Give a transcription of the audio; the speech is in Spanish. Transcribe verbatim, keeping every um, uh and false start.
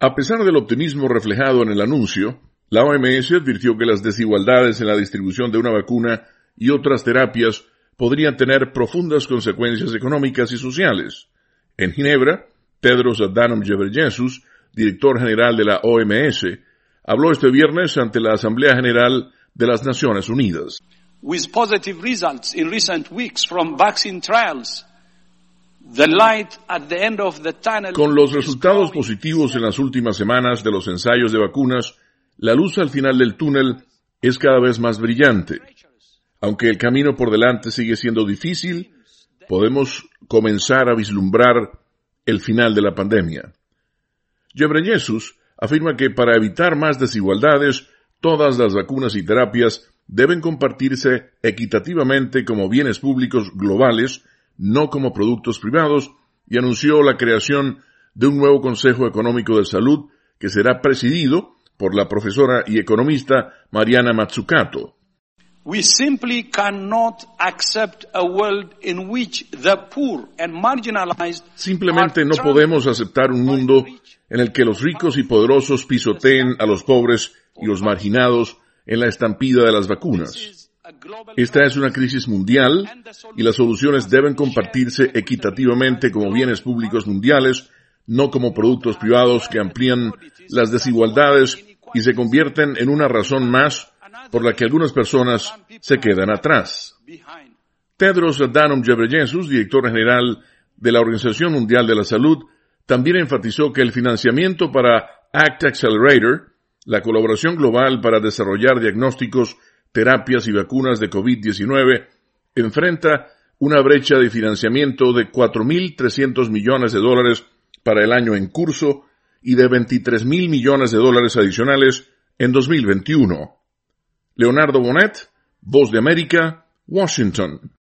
A pesar del optimismo reflejado en el anuncio, la O M S advirtió que las desigualdades en la distribución de una vacuna y otras terapias podrían tener profundas consecuencias económicas y sociales. En Ginebra, Tedros Adhanom Ghebreyesus, director general de la O M S, habló este viernes ante la Asamblea General de las Naciones Unidas. With positive results in recent weeks from vaccine trials, the light at the end of the tunnel. Con los resultados positivos en las últimas semanas de los ensayos de vacunas, la luz al final del túnel es cada vez más brillante. Aunque el camino por delante sigue siendo difícil, podemos comenzar a vislumbrar el final de la pandemia. Ghebreyesus afirma que para evitar más desigualdades, todas las vacunas y terapias deben compartirse equitativamente como bienes públicos globales, no como productos privados, y anunció la creación de un nuevo Consejo Económico de Salud que será presidido por la profesora y economista Mariana Mazzucato. We simply cannot accept a world in which the poor and marginalized Simplemente no podemos aceptar un mundo en el que los ricos y poderosos pisoteen a los pobres y los marginados en la estampida de las vacunas. Esta es una crisis mundial y las soluciones deben compartirse equitativamente como bienes públicos mundiales, no como productos privados que amplían las desigualdades y se convierten en una razón más por la que algunas personas se quedan atrás. Tedros Adhanom Ghebreyesus, director general de la Organización Mundial de la Salud, también enfatizó que el financiamiento para ACT Accelerator, la colaboración global para desarrollar diagnósticos, terapias y vacunas de COVID diecinueve, enfrenta una brecha de financiamiento de cuatro mil trescientos millones de dólares para el año en curso y de veintitrés mil millones de dólares adicionales en dos mil veintiuno. Leonardo Bonet, Voz de América, Washington.